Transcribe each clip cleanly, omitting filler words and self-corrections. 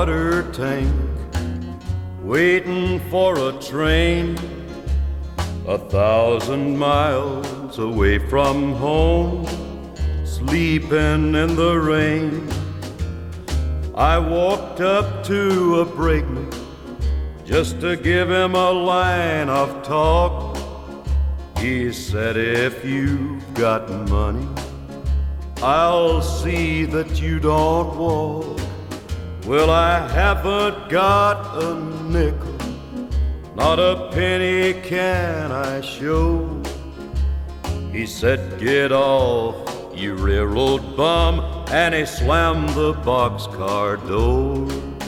water tank, waiting for a train 1,000 miles away from home, sleeping in the rain. I walked up to a brakeman just to give him a line of talk. He said, if you've got money, I'll see that you don't walk. Well, I haven't got a nickel, not a penny can I show. He said, get off, you railroad bum, and he slammed the boxcar door.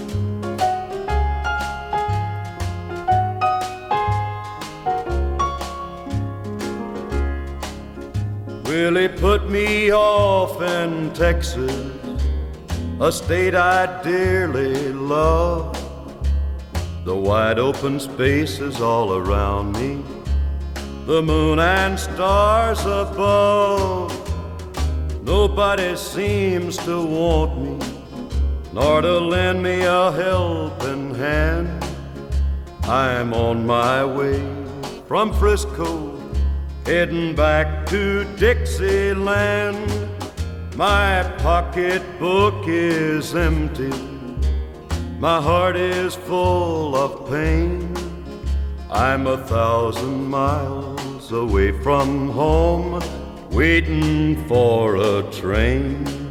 Well, he put me off in Texas, a state I dearly love. The wide open spaces all around me, the moon and stars above. Nobody seems to want me, nor to lend me a helping hand. I'm on my way from Frisco, heading back to Dixieland. My pocketbook is empty, my heart is full of pain. I'm 1,000 miles away from home, waiting for a train.